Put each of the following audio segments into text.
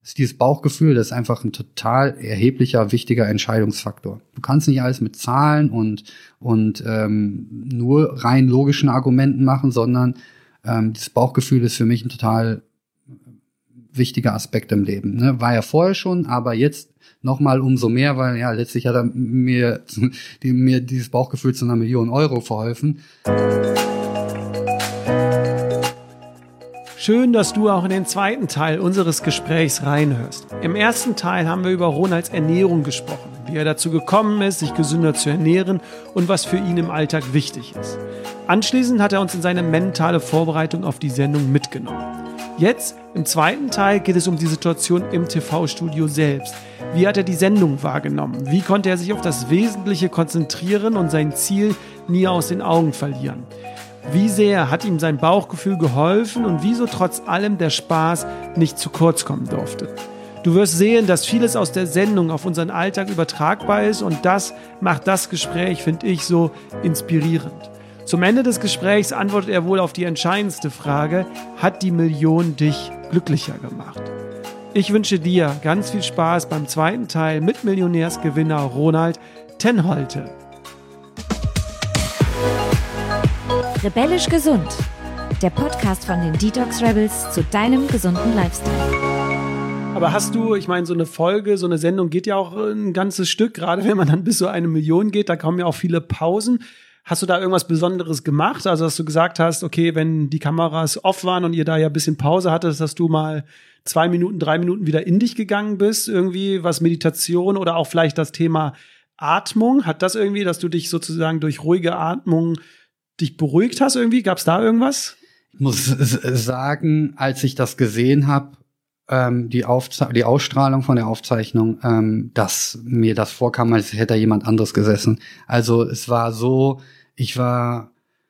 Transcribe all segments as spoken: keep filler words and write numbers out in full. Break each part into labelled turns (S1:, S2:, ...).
S1: ist dieses Bauchgefühl, das ist einfach ein total erheblicher, wichtiger Entscheidungsfaktor. Du kannst nicht alles mit Zahlen und und ähm, nur rein logischen Argumenten machen, sondern ähm, das Bauchgefühl ist für mich ein total wichtiger Aspekt im Leben. Ne? War ja vorher schon, aber jetzt noch mal umso mehr, weil ja letztlich hat er mir, die, mir dieses Bauchgefühl zu einer Million Euro verholfen.
S2: Schön, dass du auch in den zweiten Teil unseres Gesprächs reinhörst. Im ersten Teil haben wir über Ronalds Ernährung gesprochen, wie er dazu gekommen ist, sich gesünder zu ernähren und was für ihn im Alltag wichtig ist. Anschließend hat er uns in seine mentale Vorbereitung auf die Sendung mitgenommen. Jetzt, im zweiten Teil, geht es um die Situation im T V-Studio selbst. Wie hat er die Sendung wahrgenommen? Wie konnte er sich auf das Wesentliche konzentrieren und sein Ziel nie aus den Augen verlieren? Wie sehr hat ihm sein Bauchgefühl geholfen und wieso trotz allem der Spaß nicht zu kurz kommen durfte? Du wirst sehen, dass vieles aus der Sendung auf unseren Alltag übertragbar ist und das macht das Gespräch, finde ich, so inspirierend. Zum Ende des Gesprächs antwortet er wohl auf die entscheidendste Frage: Hat die Million dich glücklicher gemacht? Ich wünsche dir ganz viel Spaß beim zweiten Teil mit Millionärsgewinner Ronald ten Holte.
S3: Rebellisch gesund. Der Podcast von den Detox Rebels zu deinem gesunden Lifestyle.
S2: Aber hast du, ich meine, so eine Folge, so eine Sendung geht ja auch ein ganzes Stück, gerade wenn man dann bis so eine Million geht, da kommen ja auch viele Pausen. Hast du da irgendwas Besonderes gemacht? Also, dass du gesagt hast, okay, wenn die Kameras off waren und ihr da ja ein bisschen Pause hattet, dass du mal zwei Minuten, drei Minuten wieder in dich gegangen bist, irgendwie was Meditation oder auch vielleicht das Thema Atmung. Hat das irgendwie, dass du dich sozusagen durch ruhige Atmung dich beruhigt hast irgendwie? Gab es da irgendwas?
S1: Ich muss sagen, als ich das gesehen habe, ähm, die, Aufze- die Ausstrahlung von der Aufzeichnung, ähm, dass mir das vorkam, als hätte da jemand anderes gesessen. Also es war so, ich war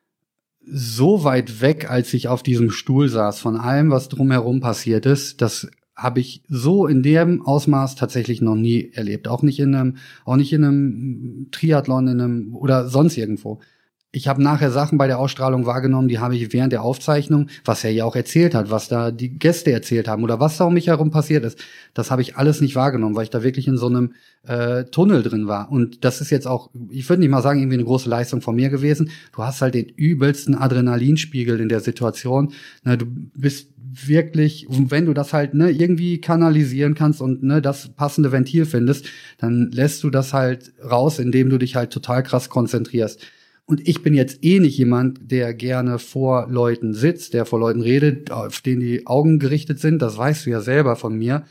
S1: so weit weg, als ich auf diesem Stuhl saß, von allem, was drumherum passiert ist. Das habe ich so in dem Ausmaß tatsächlich noch nie erlebt. Auch nicht in einem, auch nicht in einem Triathlon, in einem oder sonst irgendwo. Ich habe nachher Sachen bei der Ausstrahlung wahrgenommen, die habe ich während der Aufzeichnung, was er ja auch erzählt hat, was da die Gäste erzählt haben oder was da um mich herum passiert ist, das habe ich alles nicht wahrgenommen, weil ich da wirklich in so einem äh, Tunnel drin war. Und das ist jetzt auch, ich würde nicht mal sagen, irgendwie eine große Leistung von mir gewesen. Du hast halt den übelsten Adrenalinspiegel in der Situation. Na, du bist wirklich, wenn du das halt ne irgendwie kanalisieren kannst und ne das passende Ventil findest, dann lässt du das halt raus, indem du dich halt total krass konzentrierst. Und ich bin jetzt eh nicht jemand, der gerne vor Leuten sitzt, der vor Leuten redet, auf denen die Augen gerichtet sind. Das weißt du ja selber von mir.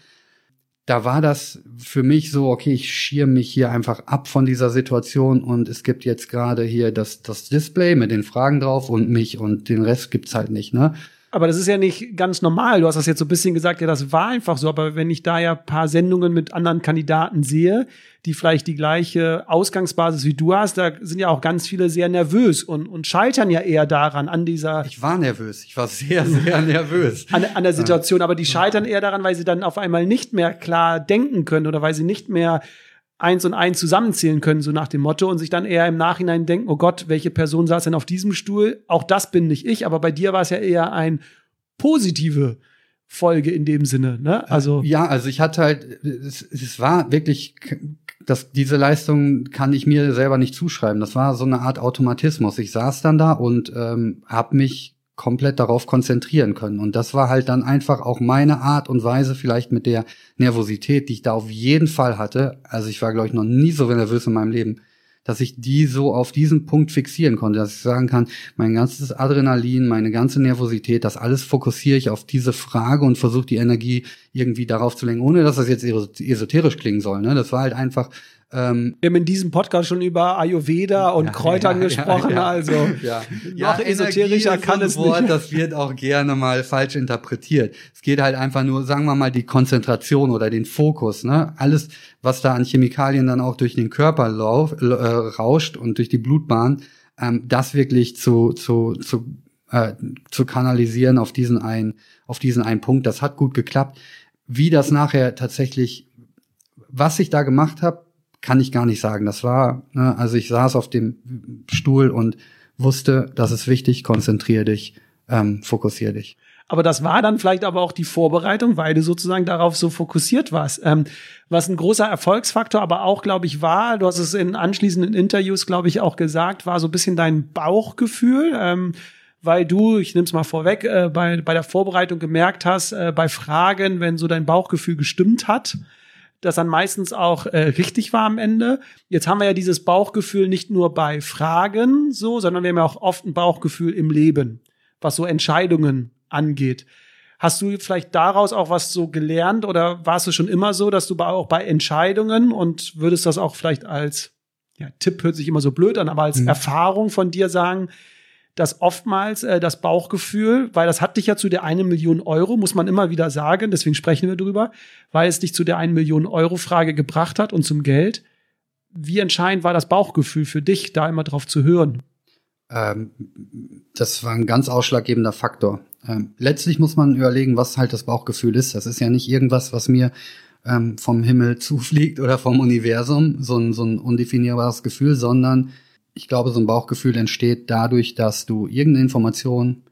S1: Da war das für mich so, okay, ich schirme mich hier einfach ab von dieser Situation und es gibt jetzt gerade hier das, das Display mit den Fragen drauf und mich und den Rest gibt's halt nicht, ne?
S2: Aber das ist ja nicht ganz normal. Du hast das jetzt so ein bisschen gesagt, ja, das war einfach so. Aber wenn ich da ja ein paar Sendungen mit anderen Kandidaten sehe, die vielleicht die gleiche Ausgangsbasis wie du hast, da sind ja auch ganz viele sehr nervös und, und scheitern ja eher daran, an dieser...
S1: Ich war nervös. Ich war sehr, sehr nervös.
S2: An, an der Situation. Aber die scheitern eher daran, weil sie dann auf einmal nicht mehr klar denken können oder weil sie nicht mehr eins und eins zusammenzählen können, so nach dem Motto, und sich dann eher im Nachhinein denken, oh Gott, welche Person saß denn auf diesem Stuhl? Auch das bin nicht ich, aber bei dir war es ja eher eine positive Folge in dem Sinne, ne? Also
S1: ja, also ich hatte halt, es, es war wirklich, das, diese Leistung kann ich mir selber nicht zuschreiben. Das war so eine Art Automatismus. Ich saß dann da und ähm, habe mich komplett darauf konzentrieren können. Und das war halt dann einfach auch meine Art und Weise, vielleicht mit der Nervosität, die ich da auf jeden Fall hatte. Also ich war, glaube ich, noch nie so nervös in meinem Leben, dass ich die so auf diesen Punkt fixieren konnte, dass ich sagen kann, mein ganzes Adrenalin, meine ganze Nervosität, das alles fokussiere ich auf diese Frage und versuche die Energie irgendwie darauf zu lenken, ohne dass das jetzt esoterisch klingen soll. Ne? Das war halt einfach
S2: Ähm, Wir haben in diesem Podcast schon über Ayurveda und ja, Kräutern ja, gesprochen, ja, ja. also
S1: ja.
S2: noch
S1: ja,
S2: esoterischer kann so es
S1: Wort,
S2: nicht.
S1: Das wird auch gerne mal falsch interpretiert. Es geht halt einfach nur, sagen wir mal, die Konzentration oder den Fokus, ne? Alles, was da an Chemikalien dann auch durch den Körper lauf, äh, rauscht und durch die Blutbahn, ähm, das wirklich zu zu zu äh, zu kanalisieren auf diesen einen auf diesen einen Punkt. Das hat gut geklappt. Wie das nachher tatsächlich, was ich da gemacht habe, kann ich gar nicht sagen. Das war, ne, also ich saß auf dem Stuhl und wusste, das ist wichtig, konzentrier dich, ähm, fokussier dich.
S2: Aber das war dann vielleicht aber auch die Vorbereitung, weil du sozusagen darauf so fokussiert warst. Ähm, was ein großer Erfolgsfaktor aber auch, glaube ich, war, du hast es in anschließenden Interviews, glaube ich, auch gesagt, war so ein bisschen dein Bauchgefühl, ähm, weil du, ich nehme es mal vorweg, äh, bei, bei der Vorbereitung gemerkt hast, äh, bei Fragen, wenn so dein Bauchgefühl gestimmt hat, das dann meistens auch äh, richtig war am Ende. Jetzt haben wir ja dieses Bauchgefühl nicht nur bei Fragen so, sondern wir haben ja auch oft ein Bauchgefühl im Leben, was so Entscheidungen angeht. Hast du vielleicht daraus auch was so gelernt oder warst du schon immer so, dass du auch bei Entscheidungen und würdest das auch vielleicht als, ja, Tipp hört sich immer so blöd an, aber als mhm. Erfahrung von dir sagen, dass oftmals äh, das Bauchgefühl, weil das hat dich ja zu der eine Million Euro, muss man immer wieder sagen, deswegen sprechen wir drüber, weil es dich zu der eine Million Euro Frage gebracht hat und zum Geld. Wie entscheidend war das Bauchgefühl für dich, da immer drauf zu hören?
S1: Ähm, das war ein ganz ausschlaggebender Faktor. Ähm, letztlich muss man überlegen, was halt das Bauchgefühl ist. Das ist ja nicht irgendwas, was mir ähm, vom Himmel zufliegt oder vom Universum, so ein, so ein undefinierbares Gefühl, sondern ich glaube, so ein Bauchgefühl entsteht dadurch, dass du irgendeine Information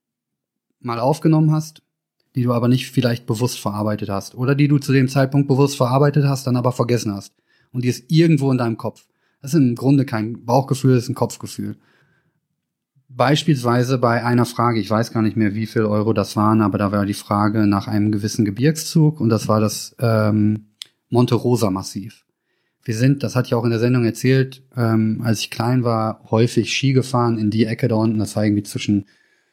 S1: mal aufgenommen hast, die du aber nicht vielleicht bewusst verarbeitet hast oder die du zu dem Zeitpunkt bewusst verarbeitet hast, dann aber vergessen hast. Und die ist irgendwo in deinem Kopf. Das ist im Grunde kein Bauchgefühl, das ist ein Kopfgefühl. Beispielsweise bei einer Frage, ich weiß gar nicht mehr, wie viel Euro das waren, aber da war die Frage nach einem gewissen Gebirgszug und das war das ähm, Monte Rosa Massiv. Wir sind, das hatte ich auch in der Sendung erzählt, ähm, als ich klein war, häufig Ski gefahren in die Ecke da unten. Das war irgendwie zwischen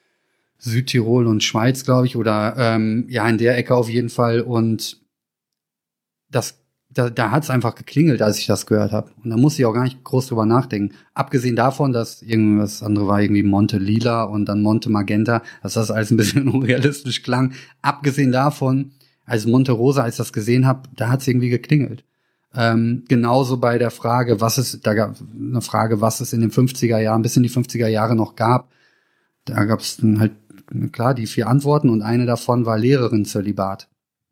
S1: Südtirol und Schweiz, glaube ich, oder ähm, ja, in der Ecke auf jeden Fall. Und das, da, da hat es einfach geklingelt, als ich das gehört habe. Und da musste ich auch gar nicht groß drüber nachdenken. Abgesehen davon, dass irgendwas andere war, irgendwie Monte Lila und dann Monte Magenta, dass das alles ein bisschen unrealistisch klang. Abgesehen davon, als Monte Rosa, als ich das gesehen habe, da hat es irgendwie geklingelt. Ähm, genauso bei der Frage, was es, da gab eine Frage, was es in den fünfziger Jahren, bis in die fünfziger Jahre noch gab. Da gab es dann halt, klar, die vier Antworten und eine davon war Lehrerin-Zölibat.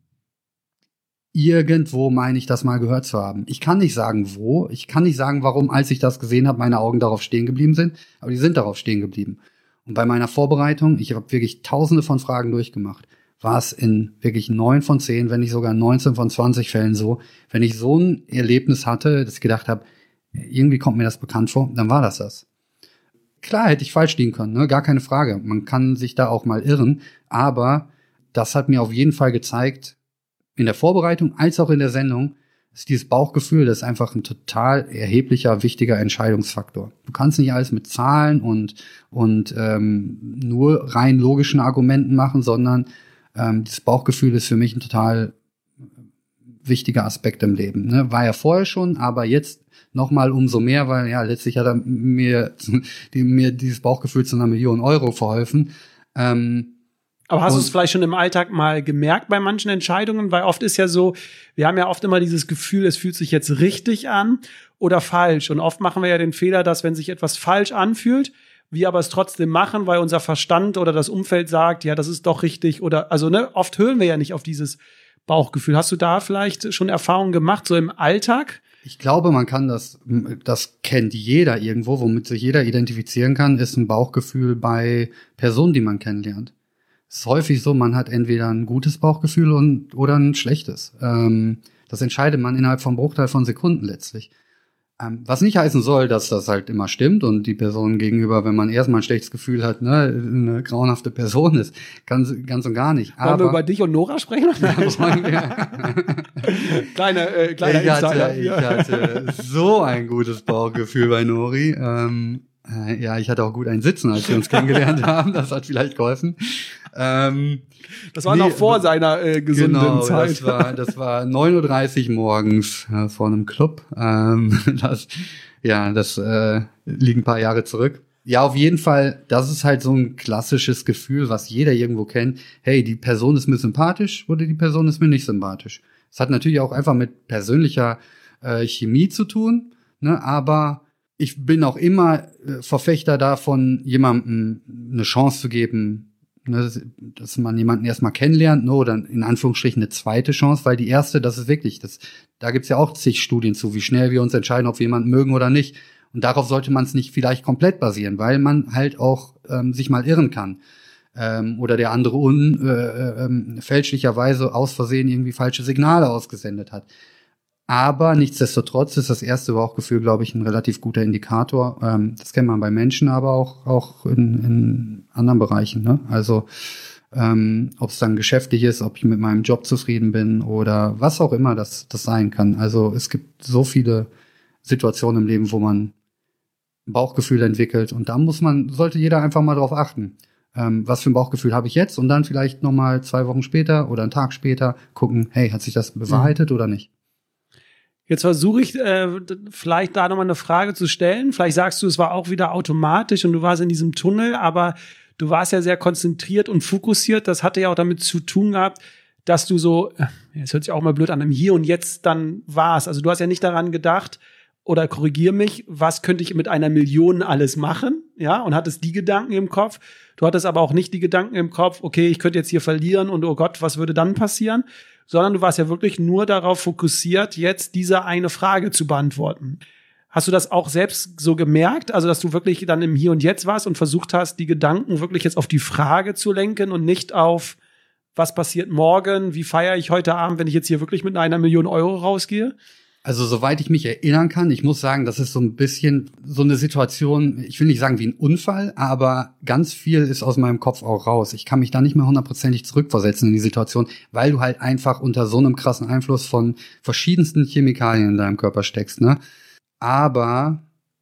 S1: Irgendwo meine ich das mal gehört zu haben. Ich kann nicht sagen, wo. Ich kann nicht sagen, warum, als ich das gesehen habe, meine Augen darauf stehen geblieben sind. Aber die sind darauf stehen geblieben. Und bei meiner Vorbereitung, ich habe wirklich tausende von Fragen durchgemacht, war es in wirklich neun von zehn, wenn nicht sogar neunzehn von zwanzig Fällen so, wenn ich so ein Erlebnis hatte, dass ich gedacht habe, irgendwie kommt mir das bekannt vor, dann war das das. Klar hätte ich falsch liegen können, ne? Gar keine Frage. Man kann sich da auch mal irren, aber das hat mir auf jeden Fall gezeigt, in der Vorbereitung als auch in der Sendung, ist dieses Bauchgefühl, das ist einfach ein total erheblicher, wichtiger Entscheidungsfaktor. Du kannst nicht alles mit Zahlen und, und ähm, nur rein logischen Argumenten machen, sondern Ähm, das Bauchgefühl ist für mich ein total wichtiger Aspekt im Leben. Ne? War ja vorher schon, aber jetzt noch mal umso mehr, weil ja letztlich hat er mir, die, mir dieses Bauchgefühl zu einer Million Euro verholfen. Ähm,
S2: aber hast du es vielleicht schon im Alltag mal gemerkt bei manchen Entscheidungen? Weil oft ist ja so, wir haben ja oft immer dieses Gefühl, es fühlt sich jetzt richtig an oder falsch. Und oft machen wir ja den Fehler, dass wenn sich etwas falsch anfühlt, wir aber es trotzdem machen, weil unser Verstand oder das Umfeld sagt, ja, das ist doch richtig oder, also, ne, oft hören wir ja nicht auf dieses Bauchgefühl. Hast du da vielleicht schon Erfahrungen gemacht, so im Alltag?
S1: Ich glaube, man kann das, das kennt jeder irgendwo, womit sich jeder identifizieren kann, ist ein Bauchgefühl bei Personen, die man kennenlernt. Es ist häufig so, man hat entweder ein gutes Bauchgefühl und, oder ein schlechtes. Ähm, das entscheidet man innerhalb vom Bruchteil von Sekunden letztlich. Ähm, was nicht heißen soll, dass das halt immer stimmt und die Person gegenüber, wenn man erstmal ein schlechtes Gefühl hat, ne, eine grauenhafte Person ist. Ganz, ganz und gar nicht.
S2: Wollen
S1: Aber,
S2: wir über dich und Nora sprechen?
S1: Ja,
S2: kleiner äh, kleiner
S1: ich hatte,
S2: Insider.
S1: ich hatte so ein gutes Bauchgefühl bei Nori. Ähm, äh, ja, ich hatte auch gut ein Sitzen, als wir uns kennengelernt haben. Das hat vielleicht geholfen. Ähm,
S2: das war
S1: nee,
S2: noch vor seiner äh, gesunden
S1: genau,
S2: Zeit.
S1: Das war, das war neun Uhr dreißig morgens äh, vor einem Club. Ähm, das, ja, das äh, liegt ein paar Jahre zurück. Ja, auf jeden Fall, das ist halt so ein klassisches Gefühl, was jeder irgendwo kennt. Hey, die Person ist mir sympathisch oder die Person ist mir nicht sympathisch. Es hat natürlich auch einfach mit persönlicher äh, Chemie zu tun, ne? Aber ich bin auch immer äh, Verfechter davon, jemandem eine Chance zu geben, ne, dass man jemanden erstmal kennenlernt, ne, oder in Anführungsstrichen eine zweite Chance, weil die erste, das ist wirklich, das, da gibt's ja auch zig Studien zu, wie schnell wir uns entscheiden, ob wir jemanden mögen oder nicht. Und darauf sollte man es nicht vielleicht komplett basieren, weil man halt auch ähm, sich mal irren kann. ähm, oder der andere un, äh, äh, fälschlicherweise aus Versehen irgendwie falsche Signale ausgesendet hat. Aber nichtsdestotrotz ist das erste Bauchgefühl, glaube ich, ein relativ guter Indikator. Ähm, das kennt man bei Menschen, aber auch auch in, in anderen Bereichen. Ne? Also ähm, ob es dann geschäftlich ist, ob ich mit meinem Job zufrieden bin oder was auch immer das das sein kann. Also es gibt so viele Situationen im Leben, wo man ein Bauchgefühl entwickelt und da muss man sollte jeder einfach mal drauf achten. Ähm, was für ein Bauchgefühl habe ich jetzt? Und dann vielleicht noch mal zwei Wochen später oder einen Tag später gucken, hey, hat sich das bewahrheitet mhm. oder nicht?
S2: Jetzt versuche ich äh, vielleicht da nochmal eine Frage zu stellen. Vielleicht sagst du, es war auch wieder automatisch und du warst in diesem Tunnel, aber du warst ja sehr konzentriert und fokussiert. Das hatte ja auch damit zu tun gehabt, dass du so, es hört sich auch mal blöd an, im Hier und Jetzt dann warst. Also du hast ja nicht daran gedacht, oder korrigier mich, was könnte ich mit einer Million alles machen? Ja, und hattest die Gedanken im Kopf. Du hattest aber auch nicht die Gedanken im Kopf, okay, ich könnte jetzt hier verlieren und oh Gott, was würde dann passieren? Sondern du warst ja wirklich nur darauf fokussiert, jetzt diese eine Frage zu beantworten. Hast du das auch selbst so gemerkt? Also, dass du wirklich dann im Hier und Jetzt warst und versucht hast, die Gedanken wirklich jetzt auf die Frage zu lenken und nicht auf, was passiert morgen, wie feiere ich heute Abend, wenn ich jetzt hier wirklich mit einer Million Euro rausgehe?
S1: Also, soweit ich mich erinnern kann, ich muss sagen, das ist so ein bisschen so eine Situation, ich will nicht sagen wie ein Unfall, aber ganz viel ist aus meinem Kopf auch raus. Ich kann mich da nicht mehr hundertprozentig zurückversetzen in die Situation, weil du halt einfach unter so einem krassen Einfluss von verschiedensten Chemikalien in deinem Körper steckst, ne? Aber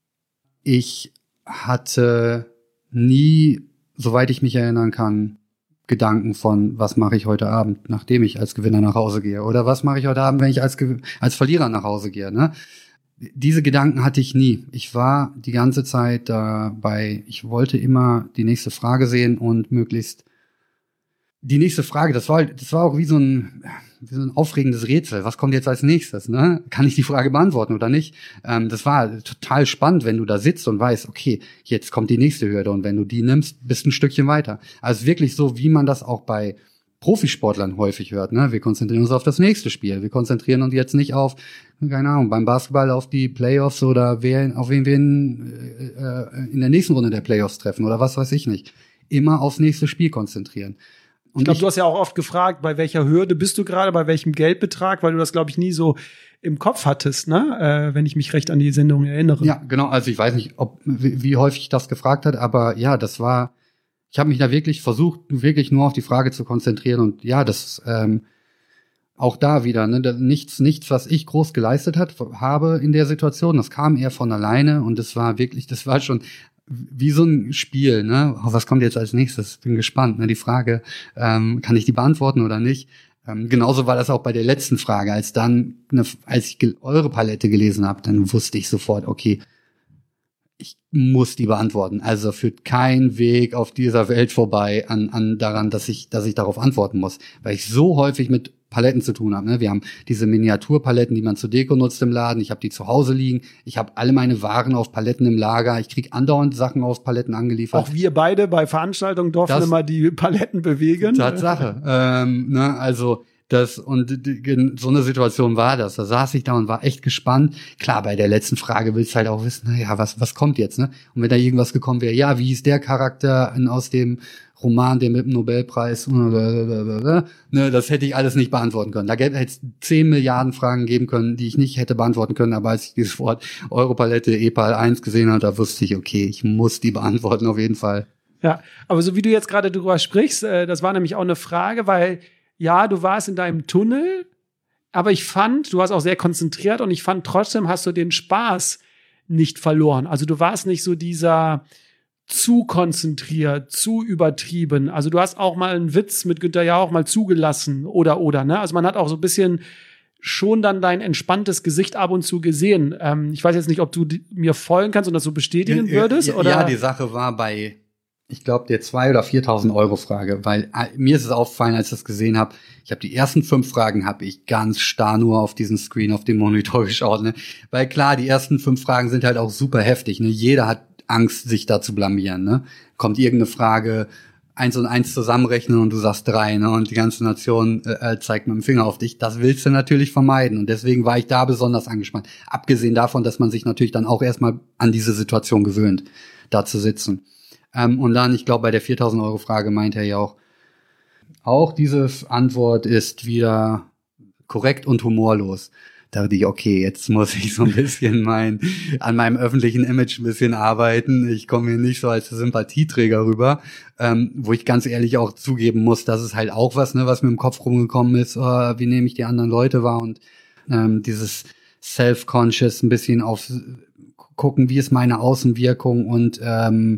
S1: ich hatte nie, soweit ich mich erinnern kann, Gedanken von, was mache ich heute Abend, nachdem ich als Gewinner nach Hause gehe? Oder was mache ich heute Abend, wenn ich als, als Verlierer nach Hause gehe? Ne? Diese Gedanken hatte ich nie. Ich war die ganze Zeit dabei, ich wollte immer die nächste Frage sehen und möglichst die nächste Frage, das war das war auch wie so ein, wie so ein aufregendes Rätsel. Was kommt jetzt als nächstes? Ne? Kann ich die Frage beantworten oder nicht? Ähm, das war total spannend, wenn du da sitzt und weißt, okay, jetzt kommt die nächste Hürde und wenn du die nimmst, bist du ein Stückchen weiter. Also wirklich so, wie man das auch bei Profisportlern häufig hört. Ne? Wir konzentrieren uns auf das nächste Spiel. Wir konzentrieren uns jetzt nicht auf, keine Ahnung, beim Basketball auf die Playoffs oder wer, auf wen wir in, äh, in der nächsten Runde der Playoffs treffen oder was weiß ich nicht. Immer aufs nächste Spiel konzentrieren.
S2: Und ich glaube, du hast ja auch oft gefragt, bei welcher Hürde bist du gerade, bei welchem Geldbetrag, weil du das, glaube ich, nie so im Kopf hattest, ne? Äh, wenn ich mich recht an die Sendung erinnere.
S1: Ja, genau. Also ich weiß nicht, ob wie, wie häufig das gefragt hat, aber ja, das war, ich habe mich da wirklich versucht, wirklich nur auf die Frage zu konzentrieren und ja, das ähm, auch da wieder, ne, nichts, nichts, was ich groß geleistet hat, habe in der Situation. Das kam eher von alleine und das war wirklich, das war schon wie so ein Spiel, ne? Oh, was kommt jetzt als nächstes? Bin gespannt, ne? Die Frage, ähm, kann ich die beantworten oder nicht? Ähm, genauso war das auch bei der letzten Frage. Als dann, ne, als ich ge- eure Palette gelesen habe, dann wusste ich sofort, okay, ich muss die beantworten. Also führt kein Weg auf dieser Welt vorbei an, an daran, dass ich, dass ich darauf antworten muss, weil ich so häufig mit Paletten zu tun habe. Ne? Wir haben diese Miniaturpaletten, die man zur Deko nutzt im Laden. Ich habe die zu Hause liegen. Ich habe alle meine Waren auf Paletten im Lager. Ich kriege andauernd Sachen auf Paletten angeliefert.
S2: Auch wir beide bei Veranstaltungen durften das immer die Paletten bewegen.
S1: Tatsache. ähm, ne? Also das und die, so eine Situation war das. Da saß ich da und war echt gespannt. Klar, bei der letzten Frage willst du halt auch wissen, naja, was was kommt jetzt, ne? Und wenn da irgendwas gekommen wäre, ja, wie hieß der Charakter aus dem Roman, der mit dem Nobelpreis, ne, das hätte ich alles nicht beantworten können. Da hätte es zehn Milliarden Fragen geben können, die ich nicht hätte beantworten können, aber als ich dieses Wort Europalette E P A L eins gesehen habe, da wusste ich, okay, ich muss die beantworten auf jeden Fall.
S2: Ja, aber so wie du jetzt gerade drüber sprichst, das war nämlich auch eine Frage, weil ja, du warst in deinem Tunnel, aber ich fand, du warst auch sehr konzentriert und ich fand trotzdem hast du den Spaß nicht verloren. Also du warst nicht so dieser zu konzentriert, zu übertrieben. Also du hast auch mal einen Witz mit Günther Jauch mal zugelassen oder, oder, ne? Also man hat auch so ein bisschen schon dann dein entspanntes Gesicht ab und zu gesehen. Ähm, ich weiß jetzt nicht, ob du die, mir folgen kannst und das so bestätigen würdest,
S1: ja,
S2: oder?
S1: Ja, die Sache war bei, ich glaube, der zwei oder viertausend Euro Frage, weil äh, mir ist es aufgefallen, als ich das gesehen habe. Ich habe die ersten fünf Fragen habe ich ganz starr nur auf diesen Screen, auf dem Monitor geschaut, ne? Weil klar, die ersten fünf Fragen sind halt auch super heftig, ne? Jeder hat Angst, sich da zu blamieren, ne? Kommt irgendeine Frage, eins und eins zusammenrechnen und du sagst drei, ne? Und die ganze Nation äh, zeigt mit dem Finger auf dich. Das willst du natürlich vermeiden und deswegen war ich da besonders angespannt. Abgesehen davon, dass man sich natürlich dann auch erstmal an diese Situation gewöhnt, da zu sitzen. Ähm, und dann, ich glaube, bei der viertausend Euro Frage meint er ja auch, auch diese Antwort ist wieder korrekt und humorlos. Da dachte ich, okay, jetzt muss ich so ein bisschen mein, an meinem öffentlichen Image ein bisschen arbeiten. Ich komme hier nicht so als Sympathieträger rüber, ähm, wo ich ganz ehrlich auch zugeben muss, dass es halt auch was, ne, was mir im Kopf rumgekommen ist, oh, wie nehme ich die anderen Leute wahr und ähm, dieses Self-Conscious ein bisschen auf gucken, wie ist meine Außenwirkung und ähm,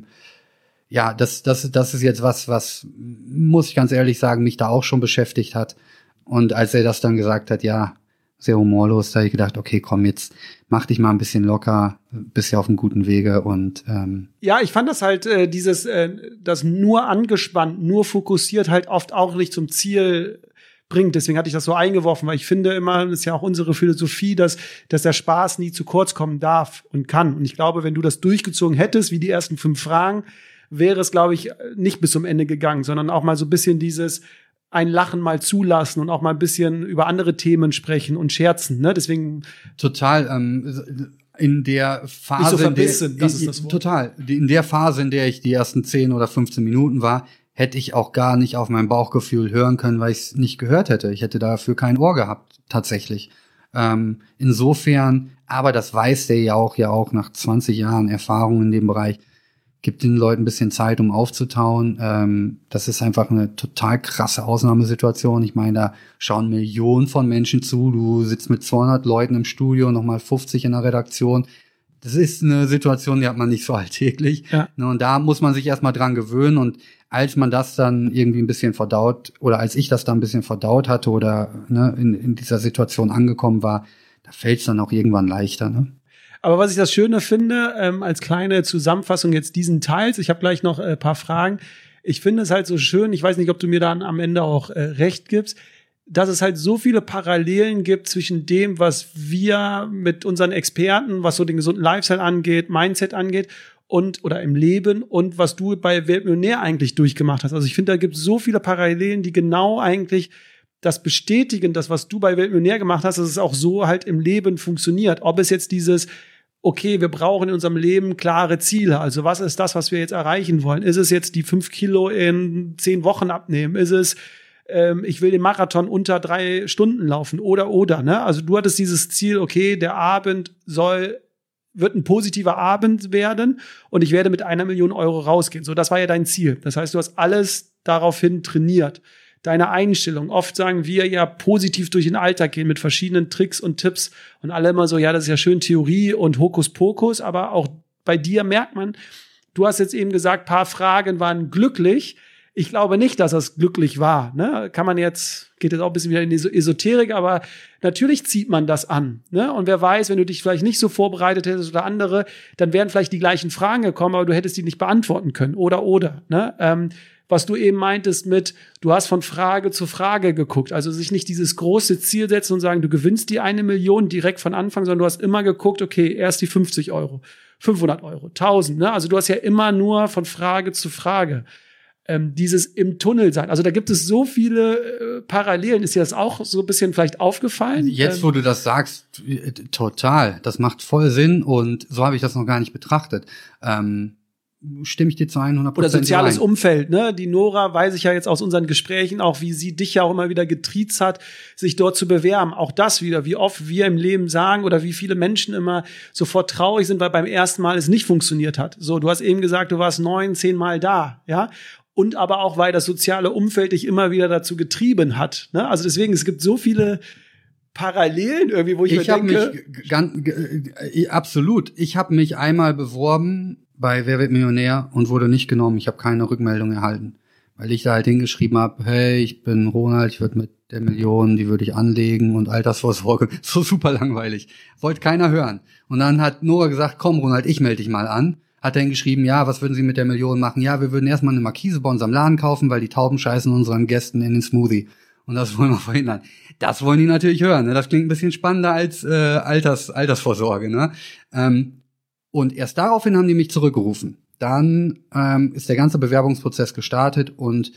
S1: ja, das, das, das ist jetzt was, was, muss ich ganz ehrlich sagen, mich da auch schon beschäftigt hat. Und als er das dann gesagt hat, ja, sehr humorlos, da habe ich gedacht, okay, komm, jetzt mach dich mal ein bisschen locker, bist ja auf einem guten Wege und ähm
S2: ja, ich fand das halt, äh, dieses, äh, das nur angespannt, nur fokussiert halt oft auch nicht zum Ziel bringt. Deswegen hatte ich das so eingeworfen, weil ich finde immer, das ist ja auch unsere Philosophie, dass, dass der Spaß nie zu kurz kommen darf und kann. Und ich glaube, wenn du das durchgezogen hättest, wie die ersten fünf Fragen, wäre es, glaube ich, nicht bis zum Ende gegangen, sondern auch mal so ein bisschen dieses ein Lachen mal zulassen und auch mal ein bisschen über andere Themen sprechen und scherzen, ne? Deswegen
S1: total ähm, in der Phase,
S2: nicht so verbissen,
S1: in der,
S2: das ist das Wort.
S1: Total. In der Phase, in der ich die ersten zehn oder fünfzehn Minuten war, hätte ich auch gar nicht auf mein Bauchgefühl hören können, weil ich es nicht gehört hätte. Ich hätte dafür kein Ohr gehabt, tatsächlich. Ähm, insofern, aber das weiß der ja auch, ja auch nach zwanzig Jahren Erfahrung in dem Bereich, gibt den Leuten ein bisschen Zeit, um aufzutauen. Ähm, das ist einfach eine total krasse Ausnahmesituation. Ich meine, da schauen Millionen von Menschen zu. Du sitzt mit zweihundert Leuten im Studio, nochmal fünfzig in der Redaktion. Das ist eine Situation, die hat man nicht so alltäglich. Ja. Und da muss man sich erstmal dran gewöhnen. Und als man das dann irgendwie ein bisschen verdaut, oder als ich das dann ein bisschen verdaut hatte oder ne, in, in dieser Situation angekommen war, da fällt es dann auch irgendwann leichter, ne?
S2: Aber was ich das Schöne finde, ähm, als kleine Zusammenfassung jetzt diesen Teils, ich habe gleich noch ein äh, paar Fragen. Ich finde es halt so schön, ich weiß nicht, ob du mir dann am Ende auch äh, recht gibst, dass es halt so viele Parallelen gibt zwischen dem, was wir mit unseren Experten, was so den gesunden Lifestyle angeht, Mindset angeht und oder im Leben und was du bei Weltmillionär eigentlich durchgemacht hast. Also ich finde, da gibt es so viele Parallelen, die genau eigentlich das bestätigen, das, was du bei Weltmillionär gemacht hast, dass es auch so halt im Leben funktioniert. Ob es jetzt dieses, okay, wir brauchen in unserem Leben klare Ziele. Also was ist das, was wir jetzt erreichen wollen? Ist es jetzt die fünf Kilo in zehn Wochen abnehmen? Ist es, ähm, ich will den Marathon unter drei Stunden laufen? Oder, oder, ne? Also du hattest dieses Ziel, okay, der Abend soll, wird ein positiver Abend werden und ich werde mit einer Million Euro rausgehen. So, das war ja dein Ziel. Das heißt, du hast alles daraufhin trainiert. Deine Einstellung. Oft sagen wir ja positiv durch den Alltag gehen mit verschiedenen Tricks und Tipps und alle immer so, ja, das ist ja schön Theorie und Hokuspokus, aber auch bei dir merkt man, du hast jetzt eben gesagt, paar Fragen waren glücklich. Ich glaube nicht, dass das glücklich war. Ne? Kann man jetzt, geht jetzt auch ein bisschen wieder in die Esoterik, aber natürlich zieht man das an. Ne? Und wer weiß, wenn du dich vielleicht nicht so vorbereitet hättest oder andere, dann wären vielleicht die gleichen Fragen gekommen, aber du hättest die nicht beantworten können. Oder, oder. Ne? Ähm, was du eben meintest mit, du hast von Frage zu Frage geguckt, also sich nicht dieses große Ziel setzen und sagen, du gewinnst die eine Million direkt von Anfang, sondern du hast immer geguckt, okay, erst die fünfzig Euro, fünfhundert Euro, tausend, ne? Also du hast ja immer nur von Frage zu Frage. Ähm, dieses im Tunnel sein, also da gibt es so viele äh, Parallelen. Ist dir das auch so ein bisschen vielleicht aufgefallen?
S1: Jetzt, wo du das sagst, total, das macht voll Sinn und so habe ich das noch gar nicht betrachtet. Ähm stimme ich dir zu hundert Prozent
S2: Oder soziales
S1: ein.
S2: Umfeld, ne? Die Nora weiß ich ja jetzt aus unseren Gesprächen auch, wie sie dich ja auch immer wieder getriezt hat, sich dort zu bewerben. Auch das wieder, wie oft wir im Leben sagen oder wie viele Menschen immer sofort traurig sind, weil beim ersten Mal es nicht funktioniert hat. So, du hast eben gesagt, du warst neun, zehn Mal da, ja? Und aber auch, weil das soziale Umfeld dich immer wieder dazu getrieben hat, ne? Also deswegen, es gibt so viele Parallelen irgendwie, wo ich,
S1: ich
S2: mir denke.
S1: Mich ganz, äh, absolut. Ich habe mich einmal beworben bei Wer wird Millionär und wurde nicht genommen. Ich habe keine Rückmeldung erhalten, weil ich da halt hingeschrieben habe, hey, ich bin Ronald, ich würde mit der Million, die würde ich anlegen und Altersvorsorge. So super langweilig. Wollte keiner hören. Und dann hat Nora gesagt, komm Ronald, ich melde dich mal an. Hat dann geschrieben, ja, was würden Sie mit der Million machen? Ja, wir würden erstmal eine Markise bei unserem Laden kaufen, weil die Tauben scheißen unseren Gästen in den Smoothie. Und das wollen wir verhindern. Das wollen die natürlich hören. Ne? Das klingt ein bisschen spannender als äh, Alters, Altersvorsorge. Ne? Ähm, Und erst daraufhin haben die mich zurückgerufen. Dann ähm, ist der ganze Bewerbungsprozess gestartet und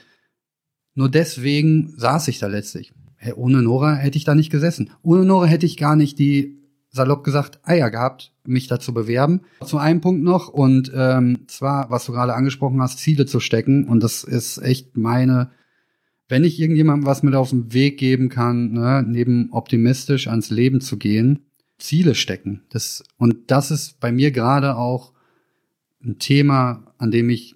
S1: nur deswegen saß ich da letztlich. Hey, ohne Nora hätte ich da nicht gesessen. Ohne Nora hätte ich gar nicht die salopp gesagt, Eier gehabt, mich da zu bewerben. Zu einem Punkt noch, und ähm, zwar, was du gerade angesprochen hast, Ziele zu stecken. Und das ist echt meine, wenn ich irgendjemandem was mit auf den Weg geben kann, ne, neben optimistisch ans Leben zu gehen, Ziele stecken. Das, und das ist bei mir gerade auch ein Thema, an dem ich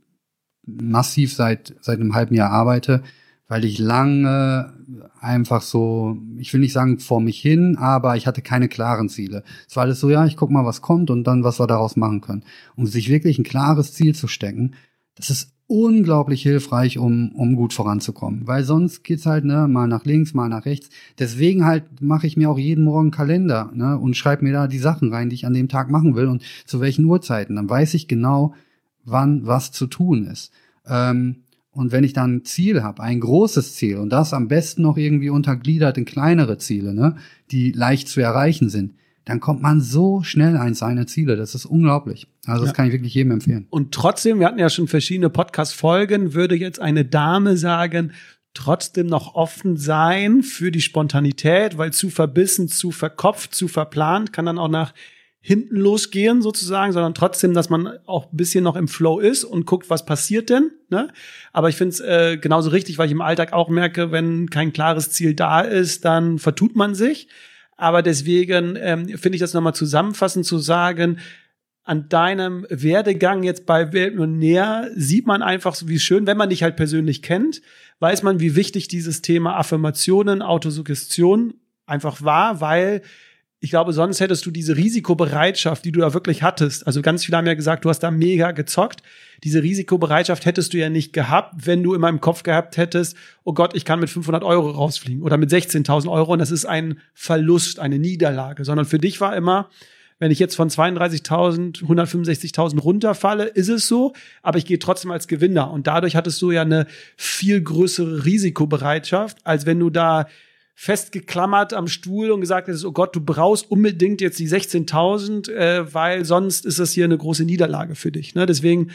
S1: massiv seit seit einem halben Jahr arbeite, weil ich lange einfach so, ich will nicht sagen vor mich hin, aber ich hatte keine klaren Ziele. Es war alles so, ja, ich guck mal, was kommt und dann, was wir daraus machen können. Um sich wirklich ein klares Ziel zu stecken, das ist unglaublich hilfreich, um um gut voranzukommen. Weil sonst geht's halt, ne, mal nach links, mal nach rechts. Deswegen halt mache ich mir auch jeden Morgen einen Kalender, ne, und schreibe mir da die Sachen rein, die ich an dem Tag machen will und zu welchen Uhrzeiten. Dann weiß ich genau, wann was zu tun ist. Ähm, Und wenn ich dann ein Ziel habe, ein großes Ziel, und das am besten noch irgendwie untergliedert in kleinere Ziele, ne, die leicht zu erreichen sind, dann kommt man so schnell an seine Ziele. Das ist unglaublich. Also das ja. kann ich wirklich jedem empfehlen.
S2: Und trotzdem, wir hatten ja schon verschiedene Podcast-Folgen, würde jetzt eine Dame sagen, trotzdem noch offen sein für die Spontanität, weil zu verbissen, zu verkopft, zu verplant, kann dann auch nach hinten losgehen sozusagen, sondern trotzdem, dass man auch ein bisschen noch im Flow ist und guckt, was passiert denn. Ne? Aber ich finde es äh, genauso richtig, weil ich im Alltag auch merke, wenn kein klares Ziel da ist, dann vertut man sich. Aber deswegen ähm, finde ich das nochmal zusammenfassend zu sagen, an deinem Werdegang jetzt bei Weltmillionär sieht man einfach, wie schön, wenn man dich halt persönlich kennt, weiß man, wie wichtig dieses Thema Affirmationen, Autosuggestion einfach war, weil ich glaube, sonst hättest du diese Risikobereitschaft, die du da wirklich hattest. Also ganz viele haben ja gesagt, du hast da mega gezockt. Diese Risikobereitschaft hättest du ja nicht gehabt, wenn du in meinem Kopf gehabt hättest, oh Gott, ich kann mit fünfhundert Euro rausfliegen oder mit sechzehntausend Euro und das ist ein Verlust, eine Niederlage. Sondern für dich war immer, wenn ich jetzt von zweiunddreißigtausend, hundertfünfundsechzigtausend runterfalle, ist es so, aber ich gehe trotzdem als Gewinner. Und dadurch hattest du ja eine viel größere Risikobereitschaft, als wenn du da festgeklammert am Stuhl und gesagt hättest, oh Gott, du brauchst unbedingt jetzt die sechzehntausend, äh, weil sonst ist das hier eine große Niederlage für dich. Ne? Deswegen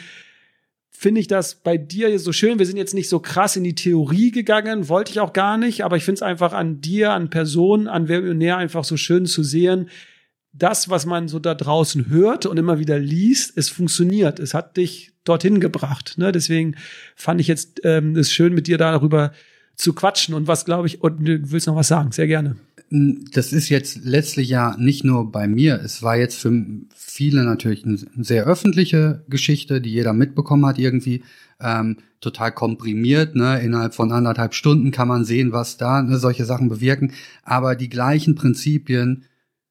S2: finde ich das bei dir so schön. Wir sind jetzt nicht so krass in die Theorie gegangen, wollte ich auch gar nicht, aber ich finde es einfach an dir, an Personen, an Weltmillionär einfach so schön zu sehen, das, was man so da draußen hört und immer wieder liest, es funktioniert. Es hat dich dorthin gebracht. Ne? Deswegen fand ich jetzt ähm, es schön, mit dir darüber zu quatschen. Und was, glaube ich, und du willst noch was sagen? Sehr gerne.
S1: Das ist jetzt letztlich ja nicht nur bei mir. Es war jetzt für viele natürlich eine sehr öffentliche Geschichte, die jeder mitbekommen hat irgendwie. Ähm, total komprimiert, ne? Innerhalb von anderthalb Stunden kann man sehen, was da, ne, solche Sachen bewirken. Aber die gleichen Prinzipien,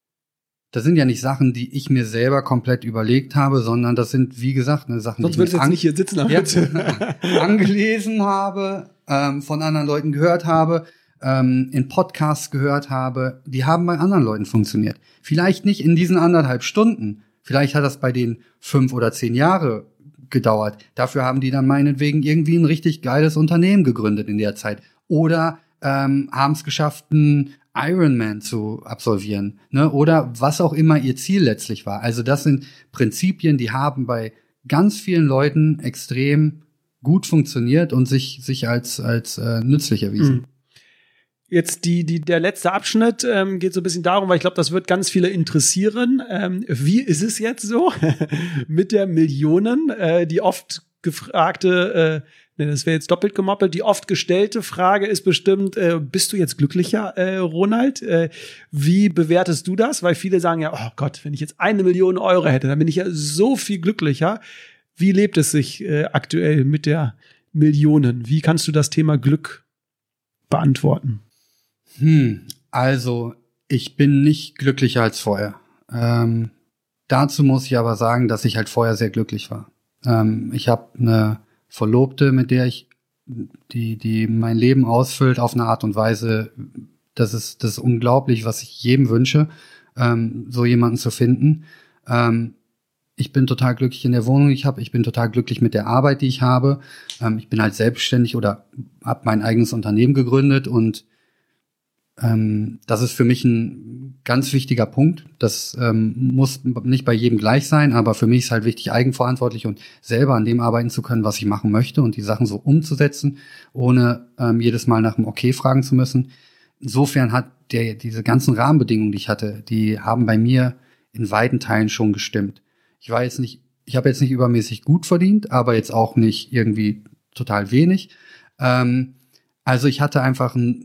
S1: das sind ja nicht Sachen, die ich mir selber komplett überlegt habe, sondern das sind, wie gesagt, ne, Sachen,
S2: Sonst
S1: die ich
S2: jetzt nicht hier sitzen,
S1: ja, angelesen habe, ähm, von anderen Leuten gehört habe, ähm, in Podcasts gehört habe. Die haben bei anderen Leuten funktioniert. Vielleicht nicht in diesen anderthalb Stunden. Vielleicht hat das bei denen fünf oder zehn Jahre gedauert. Dafür haben die dann meinetwegen irgendwie ein richtig geiles Unternehmen gegründet in der Zeit. Oder ähm, haben es geschafft, einen Ironman zu absolvieren, ne? Oder was auch immer ihr Ziel letztlich war. Also das sind Prinzipien, die haben bei ganz vielen Leuten extrem gut funktioniert und sich sich als als äh, nützlich erwiesen.
S2: Jetzt die die der letzte Abschnitt ähm, geht so ein bisschen darum, weil ich glaube, das wird ganz viele interessieren. Ähm, wie ist es jetzt so mit der Millionen, äh, die oft gefragte, äh, das wäre jetzt doppelt gemoppelt. Die oft gestellte Frage ist bestimmt, äh, bist du jetzt glücklicher, äh, Ronald? Äh, wie bewertest du das? Weil viele sagen ja, oh Gott, wenn ich jetzt eine Million Euro hätte, dann bin ich ja so viel glücklicher. Wie lebt es sich äh, aktuell mit der Millionen? Wie kannst du das Thema Glück beantworten?
S1: Hm, also ich bin nicht glücklicher als vorher. Ähm, dazu muss ich aber sagen, dass ich halt vorher sehr glücklich war. Ähm, ich habe eine Verlobte, mit der ich die die mein Leben ausfüllt auf eine Art und Weise, das ist das ist unglaublich, was ich jedem wünsche, ähm, so jemanden zu finden. Ähm, ich bin total glücklich in der Wohnung, die ich habe. Ich bin total glücklich mit der Arbeit, die ich habe. Ähm, ich bin halt selbstständig oder habe mein eigenes Unternehmen gegründet und ähm, das ist für mich ein ganz wichtiger Punkt. Das ähm, muss nicht bei jedem gleich sein, aber für mich ist halt wichtig, eigenverantwortlich und selber an dem arbeiten zu können, was ich machen möchte und die Sachen so umzusetzen, ohne ähm, jedes Mal nach dem Okay fragen zu müssen. insofern hat der, diese ganzen Rahmenbedingungen, die ich hatte, die haben bei mir in weiten Teilen schon gestimmt. Ich war jetzt nicht, ich habe jetzt nicht übermäßig gut verdient, aber jetzt auch nicht irgendwie total wenig. Ähm, also ich hatte einfach ein,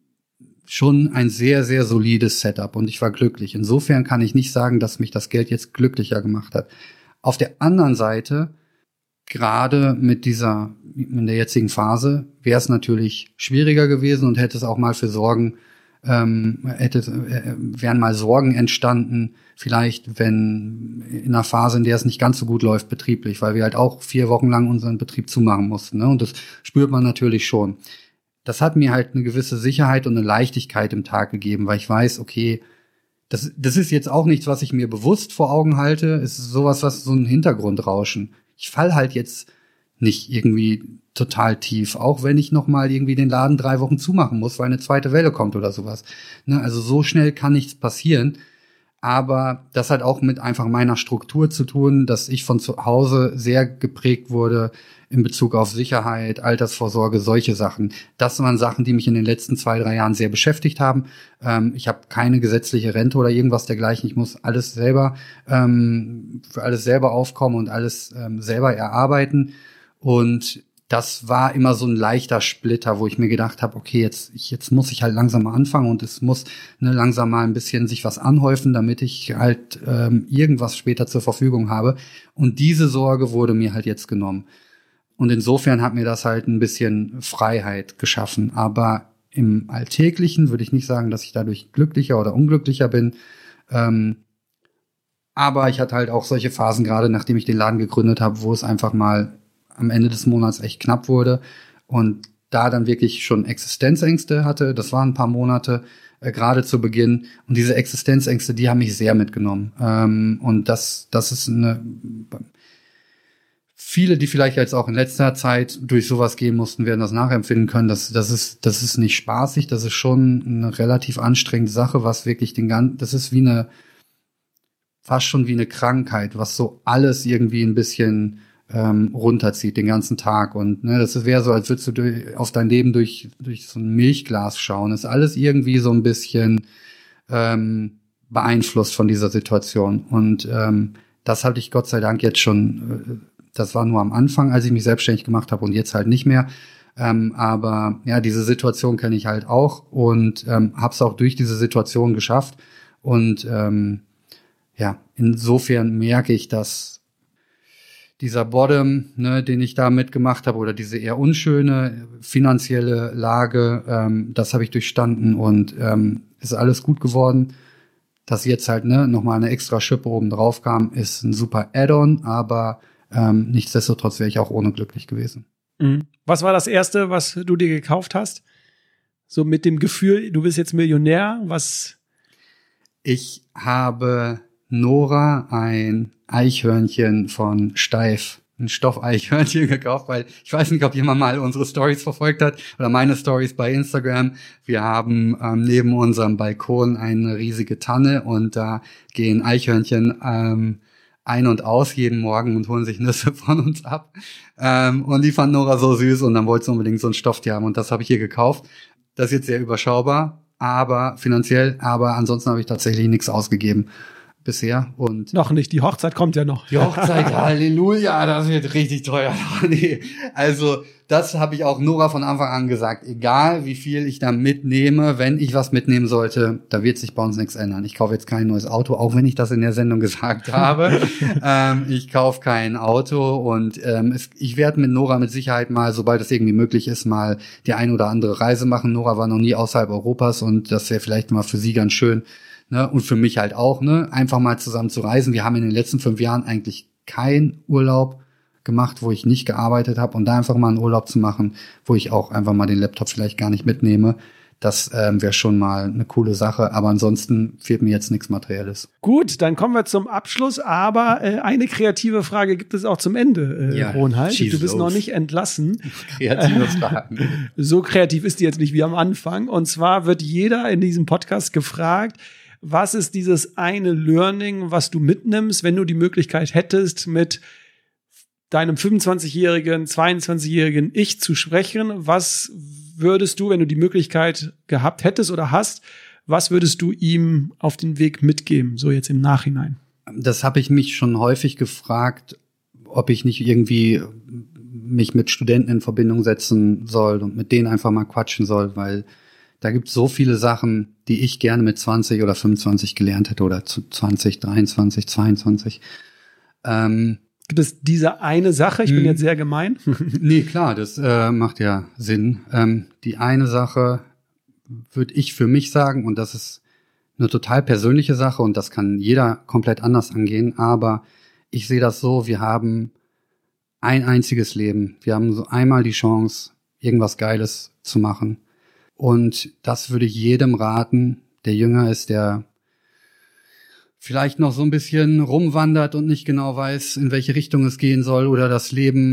S1: schon ein sehr, sehr solides Setup und ich war glücklich. Insofern kann ich nicht sagen, dass mich das Geld jetzt glücklicher gemacht hat. Auf der anderen Seite, gerade mit dieser, in der jetzigen Phase, wäre es natürlich schwieriger gewesen und hätte es auch mal für Sorgen, ähm, hätte, äh, wären mal Sorgen entstanden, vielleicht wenn in einer Phase, in der es nicht ganz so gut läuft betrieblich, weil wir halt auch vier Wochen lang unseren Betrieb zumachen mussten, ne? Und das spürt man natürlich schon. Das hat mir halt eine gewisse Sicherheit und eine Leichtigkeit im Tag gegeben, weil ich weiß, okay, das, das ist jetzt auch nichts, was ich mir bewusst vor Augen halte. Es ist sowas, was so ein Hintergrundrauschen. Ich fall halt jetzt nicht irgendwie total tief, auch wenn ich noch mal irgendwie den Laden drei Wochen zumachen muss, weil eine zweite Welle kommt oder sowas. Ne, also so schnell kann nichts passieren. Aber das hat auch mit einfach meiner Struktur zu tun, dass ich von zu Hause sehr geprägt wurde in Bezug auf Sicherheit, Altersvorsorge, solche Sachen. Das waren Sachen, die mich in den letzten zwei, drei Jahren sehr beschäftigt haben. Ähm, ich habe keine gesetzliche Rente oder irgendwas dergleichen. Ich muss alles selber, ähm, für alles selber aufkommen und alles ähm, selber erarbeiten. Und das war immer so ein leichter Splitter, wo ich mir gedacht habe, okay, jetzt ich, jetzt muss ich halt langsam mal anfangen und es muss ne, langsam mal ein bisschen sich was anhäufen, damit ich halt ähm, irgendwas später zur Verfügung habe. Und diese Sorge wurde mir halt jetzt genommen. Und insofern hat mir das halt ein bisschen Freiheit geschaffen. Aber im Alltäglichen würde ich nicht sagen, dass ich dadurch glücklicher oder unglücklicher bin. Ähm, aber ich hatte halt auch solche Phasen, gerade nachdem ich den Laden gegründet habe, wo es einfach mal am Ende des Monats echt knapp wurde und da dann wirklich schon Existenzängste hatte. Das waren ein paar Monate, äh, gerade zu Beginn. Und diese Existenzängste, die haben mich sehr mitgenommen. Ähm, und das, das ist eine, viele, die vielleicht jetzt auch in letzter Zeit durch sowas gehen mussten, werden das nachempfinden können. Das, das ist, das ist nicht spaßig. Das ist schon eine relativ anstrengende Sache, was wirklich den ganzen, das ist wie eine, fast schon wie eine Krankheit, was so alles irgendwie ein bisschen ähm, runterzieht den ganzen Tag. Und ne, das wäre so, als würdest du durch, auf dein Leben durch durch so ein Milchglas schauen. Das ist alles irgendwie so ein bisschen ähm, beeinflusst von dieser Situation. Und ähm, das hatte ich Gott sei Dank jetzt schon, äh, das war nur am Anfang, als ich mich selbstständig gemacht habe und jetzt halt nicht mehr. Ähm, aber ja, diese Situation kenne ich halt auch und ähm, habe es auch durch diese Situation geschafft. Und ähm, ja, insofern merke ich, dass dieser Bottom, ne, den ich da mitgemacht habe, oder diese eher unschöne finanzielle Lage, ähm, das habe ich durchstanden und ähm, ist alles gut geworden. Dass jetzt halt ne nochmal eine extra Schippe oben drauf kam, ist ein super Add-on, aber ähm, nichtsdestotrotz wäre ich auch ohne glücklich gewesen.
S2: Mhm. Was war das Erste, was du dir gekauft hast? So mit dem Gefühl, du bist jetzt Millionär, was?
S1: Ich habe Nora ein Eichhörnchen von Steif, ein Stoffeichhörnchen gekauft, weil ich weiß nicht, ob jemand mal unsere Stories verfolgt hat oder meine Stories bei Instagram. Wir haben ähm, neben unserem Balkon eine riesige Tanne und da gehen Eichhörnchen ähm, ein und aus jeden Morgen und holen sich Nüsse von uns ab. Ähm, und die fand Nora so süß und dann wollte sie unbedingt so ein Stofftier haben und das habe ich ihr gekauft. Das ist jetzt sehr überschaubar, aber finanziell, aber ansonsten habe ich tatsächlich nichts ausgegeben bisher. Und
S2: noch nicht, die Hochzeit kommt ja noch.
S1: Die Hochzeit, Halleluja, das wird richtig teuer. Nee, also das habe ich auch Nora von Anfang an gesagt. Egal wie viel ich da mitnehme, wenn ich was mitnehmen sollte, da wird sich bei uns nichts ändern. Ich kaufe jetzt kein neues Auto, auch wenn ich das in der Sendung gesagt habe. ähm, ich kaufe kein Auto und ähm, es, ich werde mit Nora mit Sicherheit mal, sobald es irgendwie möglich ist, mal die ein oder andere Reise machen. Nora war noch nie außerhalb Europas und das wäre vielleicht mal für sie ganz schön. Ne, und für mich halt auch, ne, einfach mal zusammen zu reisen. Wir haben in den letzten fünf Jahren eigentlich keinen Urlaub gemacht, wo ich nicht gearbeitet habe und da einfach mal einen Urlaub zu machen, wo ich auch einfach mal den Laptop vielleicht gar nicht mitnehme. Das ähm, wäre schon mal eine coole Sache, aber ansonsten fehlt mir jetzt nichts Materielles.
S2: Gut, dann kommen wir zum Abschluss, aber äh, eine kreative Frage gibt es auch zum Ende, äh,
S1: ja,
S2: Ronald. Du bist noch nicht entlassen.
S1: Kreative Fragen.
S2: So kreativ ist die jetzt nicht wie am Anfang. Und zwar wird jeder in diesem Podcast gefragt, was ist dieses eine Learning, was du mitnimmst, wenn du die Möglichkeit hättest, mit deinem fünfundzwanzigjährigen, zweiundzwanzigjährigen Ich zu sprechen? Was würdest du, wenn du die Möglichkeit gehabt hättest oder hast, was würdest du ihm auf den Weg mitgeben, so jetzt im Nachhinein?
S1: Das habe ich mich schon häufig gefragt, ob ich nicht irgendwie mich mit Studenten in Verbindung setzen soll und mit denen einfach mal quatschen soll, weil da gibt es so viele Sachen, die ich gerne mit zwanzig oder fünfundzwanzig gelernt hätte oder zu zwanzig, dreiundzwanzig, zweiundzwanzig. Ähm,
S2: Gibt es diese eine Sache? Ich bin jetzt sehr gemein.
S1: Nee, klar, das äh, macht ja Sinn. Ähm, die eine Sache würde ich für mich sagen, und das ist eine total persönliche Sache und das kann jeder komplett anders angehen, aber ich sehe das so, wir haben ein einziges Leben. Wir haben so einmal die Chance, irgendwas Geiles zu machen. Und das würde ich jedem raten, der jünger ist, der vielleicht noch so ein bisschen rumwandert und nicht genau weiß, in welche Richtung es gehen soll oder das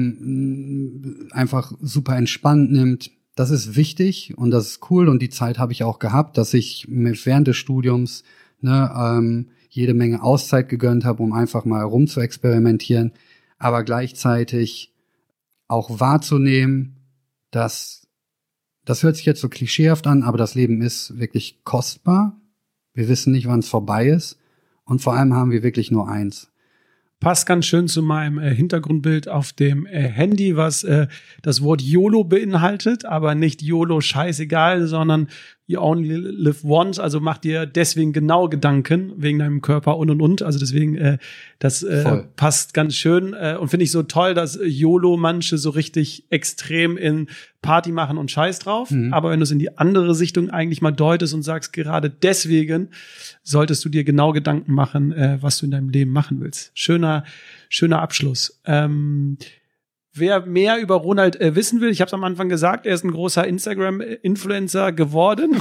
S1: Leben einfach super entspannt nimmt. Das ist wichtig und das ist cool und die Zeit habe ich auch gehabt, dass ich mir während des Studiums ne, ähm, jede Menge Auszeit gegönnt habe, um einfach mal rum zu experimentieren, aber gleichzeitig auch wahrzunehmen, dass, das hört sich jetzt so klischeehaft an, aber das Leben ist wirklich kostbar. Wir wissen nicht, wann es vorbei ist und vor allem haben wir wirklich nur eins.
S2: Passt ganz schön zu meinem äh, Hintergrundbild auf dem äh, Handy, was äh, das Wort YOLO beinhaltet, aber nicht YOLO scheißegal, sondern you only live once, also mach dir deswegen genau Gedanken wegen deinem Körper und und und, also deswegen äh, das äh, passt ganz schön äh, und finde ich so toll, dass YOLO manche so richtig extrem in Party machen und Scheiß drauf, mhm. aber wenn du es in die andere Richtung eigentlich mal deutest und sagst, gerade deswegen solltest du dir genau Gedanken machen, äh, was du in deinem Leben machen willst. Schöner, schöner Abschluss. Ähm, Wer mehr über Ronald äh, wissen will, ich habe es am Anfang gesagt, er ist ein großer Instagram-Influencer geworden.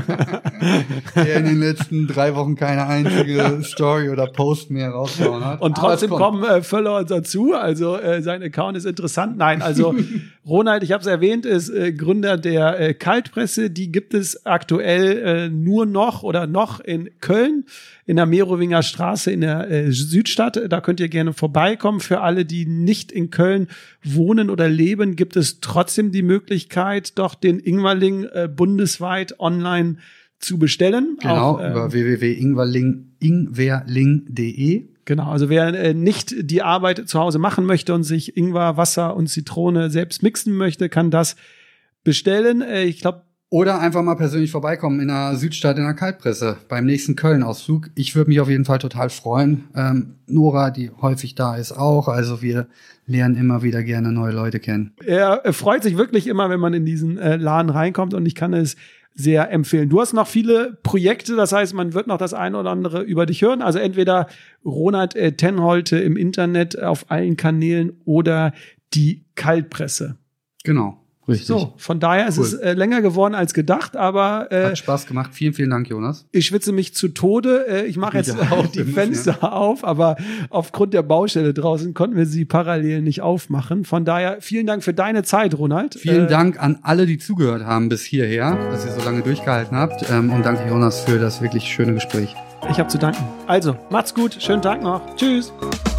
S1: Der in den letzten drei Wochen keine einzige Story oder Post mehr rausgehauen hat.
S2: Und trotzdem kommen äh, Follower dazu, also äh, sein Account ist interessant. Nein, also Ronald, ich habe es erwähnt, ist äh, Gründer der äh, Kaltpresse. Die gibt es aktuell äh, nur noch oder noch in Köln, in der Merowinger Straße in der äh, Südstadt. Da könnt ihr gerne vorbeikommen. Für alle, die nicht in Köln wohnen oder leben, gibt es trotzdem die Möglichkeit, doch den Ingwerling äh, bundesweit online zu bestellen.
S1: Genau,
S2: Auch, äh,
S1: über w w w punkt ingwerling punkt de.
S2: Genau, also wer äh, nicht die Arbeit zu Hause machen möchte und sich Ingwer, Wasser und Zitrone selbst mixen möchte, kann das bestellen. Äh, ich glaube,
S1: Oder einfach mal persönlich vorbeikommen in der Südstadt in der Kaltpresse beim nächsten Köln-Ausflug. Ich würde mich auf jeden Fall total freuen. Ähm, Nora, die häufig da ist, auch. Also wir lernen immer wieder gerne neue Leute kennen.
S2: Er freut sich wirklich immer, wenn man in diesen äh, Laden reinkommt und ich kann es sehr empfehlen. Du hast noch viele Projekte, das heißt, man wird noch das eine oder andere über dich hören. Also entweder Ronald äh, Tenholte im Internet auf allen Kanälen oder die Kaltpresse.
S1: Genau. Richtig.
S2: So, von daher ist cool. es äh, länger geworden als gedacht, aber äh,
S1: hat Spaß gemacht. Vielen, vielen Dank, Jonas.
S2: Ich schwitze mich zu Tode. Äh, ich mache jetzt auch die Fenster ja. auf, aber aufgrund der Baustelle draußen konnten wir sie parallel nicht aufmachen. Von daher vielen Dank für deine Zeit, Ronald.
S1: Vielen
S2: äh, Dank
S1: an alle, die zugehört haben bis hierher, dass ihr so lange durchgehalten habt. Ähm, und danke, Jonas, für das wirklich schöne Gespräch.
S2: Ich habe zu danken. Also, macht's gut. Schönen Tag noch. Tschüss.